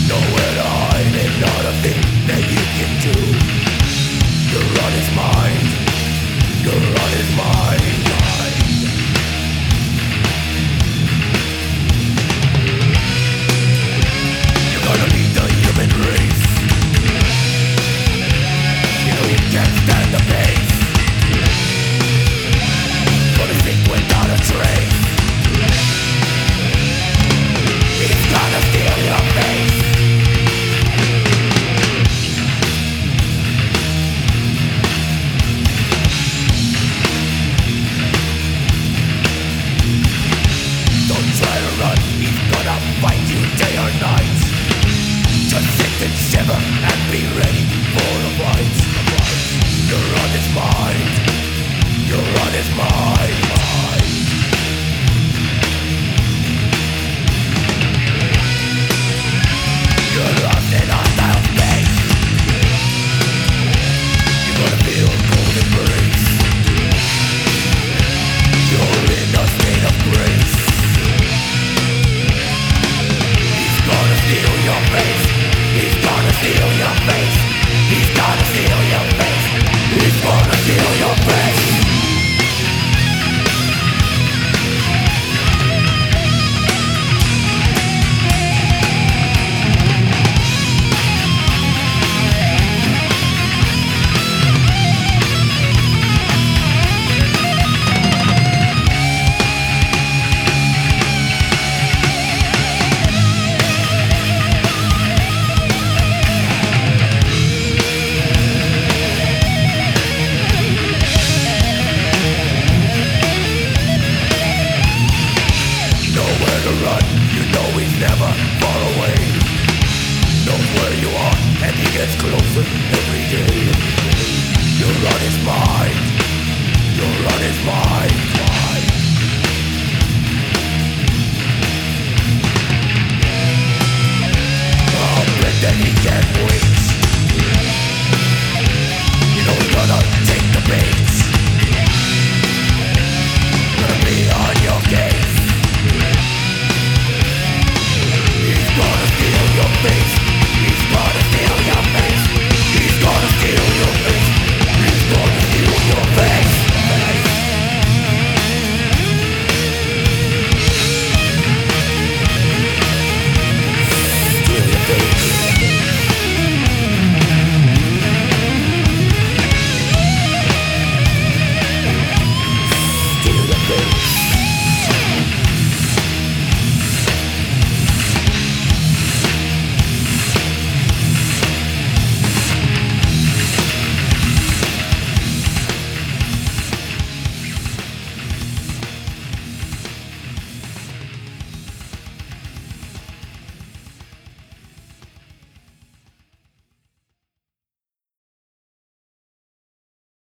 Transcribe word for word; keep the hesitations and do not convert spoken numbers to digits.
Nowhere to hide and not a thing that you can do. Your run is mine. Your run is mine. You're gonna lead the human race. You know you can't stand the pace. Gonna think without a trace. He's gonna steal your face. Don't try to run, he's gonna fight you day or night. Just sit and shiver and be ready for the fight. Your run is mine. Your run is mine. Mine. You're lost in hostile space. You're gonna feel cold embrace. You're in a state of grace. He's gonna steal your face. He's gonna steal your face. He's gonna steal your face. He's gonna steal your face. Nowhere to run, you know he's never far away. Knows where you are, and he gets closer every day. Your run is mine. Your run is mine.